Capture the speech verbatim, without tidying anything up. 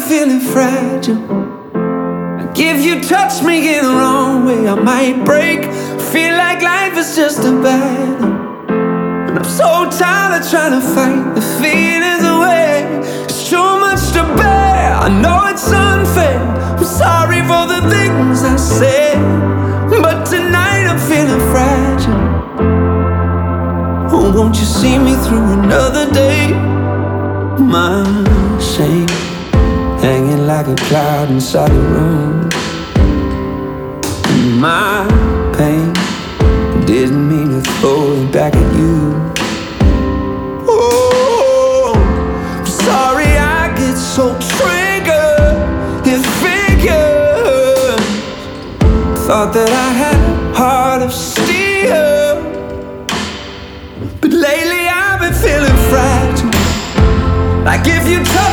feeling fragile. Like if you touch me in the wrong way, I might break. Feel like life is just a battle, and I'm so tired of trying to fight the feelings away. It's too much to bear, I know it's unfair. I'm sorry for the things I said, but tonight I'm feeling fragile. Oh, won't you see me through another day? My shame hanging like a cloud inside the room. My pain didn't mean to throw it back at you. Oh, I'm sorry I get so triggered. It figures. Thought that I had a heart of steel, but lately I've been feeling fragile. Like if you touch